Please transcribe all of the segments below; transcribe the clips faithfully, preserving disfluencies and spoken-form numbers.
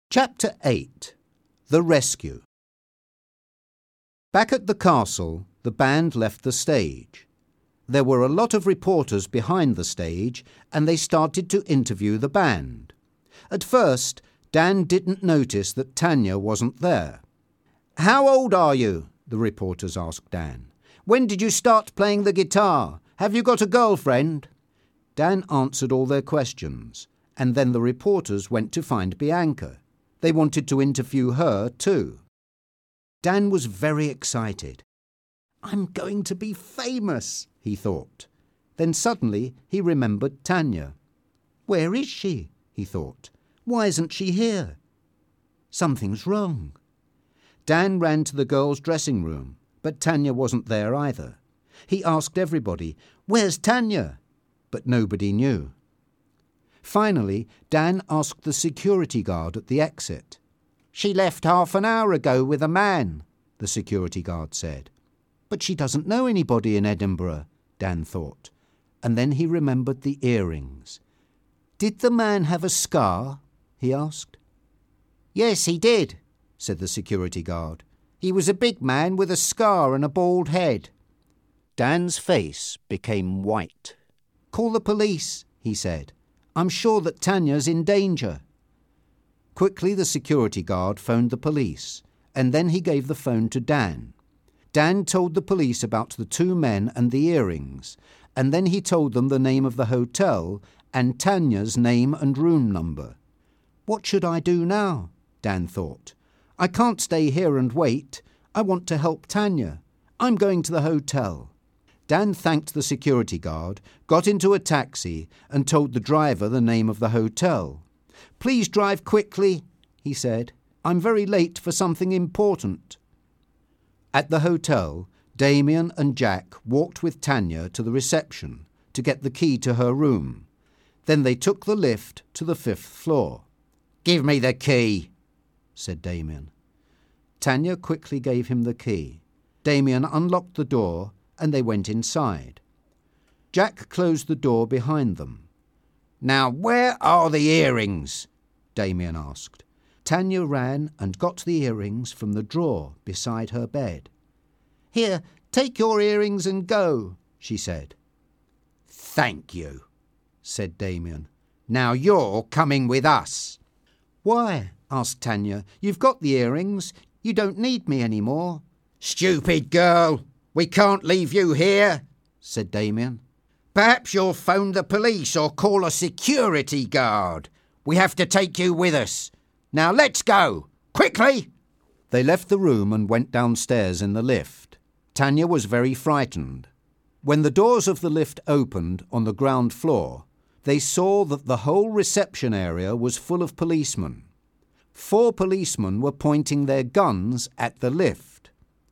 Chapter eight. The Rescue. Back at the castle, the band left the stage. There were a lot of reporters behind the stage, and they started to interview the band. At first, Dan didn't notice that Tanya wasn't there. "How old are you?" the reporters asked Dan. "When did you start playing the guitar? Have you got a girlfriend?" Dan answered all their questions, and then the reporters went to find Bianca. They wanted to interview her too. Dan was very excited. "I'm going to be famous," he thought. Then suddenly he remembered Tanya. "Where is she?" he thought. "Why isn't she here? Something's wrong." Dan ran to the girls' dressing room, but Tanya wasn't there either. He asked everybody, "Where's Tanya?" But nobody knew. Finally, Dan asked the security guard at the exit. "She left half an hour ago with a man," the security guard said. "But she doesn't know anybody in Edinburgh," Dan thought. And then he remembered the earrings. "Did the man have a scar?" he asked. "Yes, he did," said the security guard. "He was a big man with a scar and a bald head." Dan's face became white. "Call the police," he said. "I'm sure that Tanya's in danger." Quickly the security guard phoned the police, and then he gave the phone to Dan. Dan told the police about the two men and the earrings, and then he told them the name of the hotel and Tanya's name and room number. "What should I do now?" Dan thought. "I can't stay here and wait. I want to help Tanya. I'm going to the hotel." Dan thanked the security guard, got into a taxi, and told the driver the name of the hotel. "Please drive quickly," he said. "I'm very late for something important." At the hotel, Damien and Jack walked with Tanya to the reception to get the key to her room. Then they took the lift to the fifth floor. "Give me the key," said Damien. Tanya quickly gave him the key. Damien unlocked the door, and they went inside. Jack closed the door behind them. "Now where are the earrings?" Damien asked. Tanya ran and got the earrings from the drawer beside her bed. "Here, take your earrings and go," she said. "Thank you," said Damien. "Now you're coming with us." "Why?" asked Tanya. "You've got the earrings. You don't need me any more." "Stupid girl! We can't leave you here," said Damien. "Perhaps you'll phone the police or call a security guard. We have to take you with us. Now let's go, quickly!" They left the room and went downstairs in the lift. Tanya was very frightened. When the doors of the lift opened on the ground floor, they saw that the whole reception area was full of policemen. Four policemen were pointing their guns at the lift.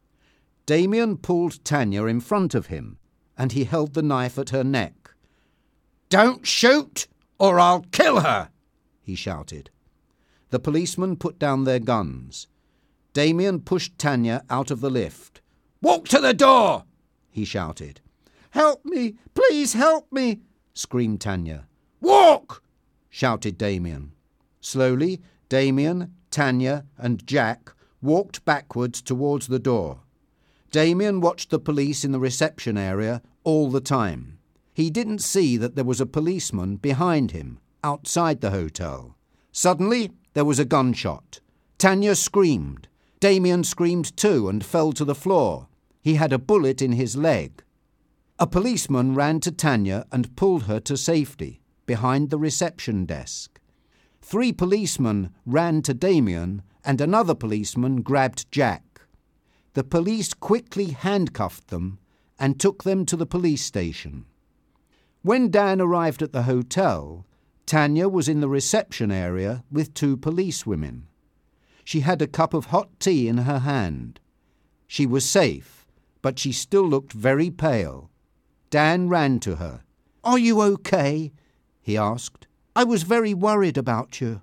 Damien pulled Tanya in front of him, and he held the knife at her neck. "Don't shoot, or I'll kill her!" he shouted. The policemen put down their guns. Damien pushed Tanya out of the lift. "Walk to the door!" he shouted. "Help me! Please help me!" screamed Tanya. "Walk!" shouted Damien. Slowly, Damien, Tanya, and Jack walked backwards towards the door. Damien watched the police in the reception area all the time. He didn't see that there was a policeman behind him, outside the hotel. Suddenly, there was a gunshot. Tanya screamed. Damien screamed too and fell to the floor. He had a bullet in his leg. A policeman ran to Tanya and pulled her to safety, behind the reception desk. Three policemen ran to Damien, and another policeman grabbed Jack. The police quickly handcuffed them and took them to the police station. When Dan arrived at the hotel, Tanya was in the reception area with two policewomen. She had a cup of hot tea in her hand. She was safe, but she still looked very pale. Dan ran to her. "Are you okay?" he asked. "I was very worried about you."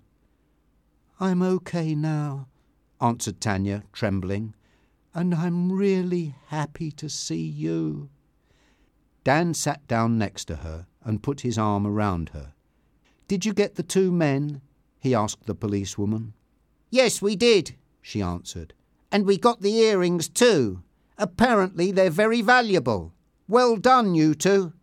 "I'm okay now," answered Tanya, trembling. "And I'm really happy to see you." Dan sat down next to her and put his arm around her. "Did you get the two men?" he asked the policewoman. Yes, we did, she answered. And we got the earrings too. Apparently they're very valuable. Well done, you two.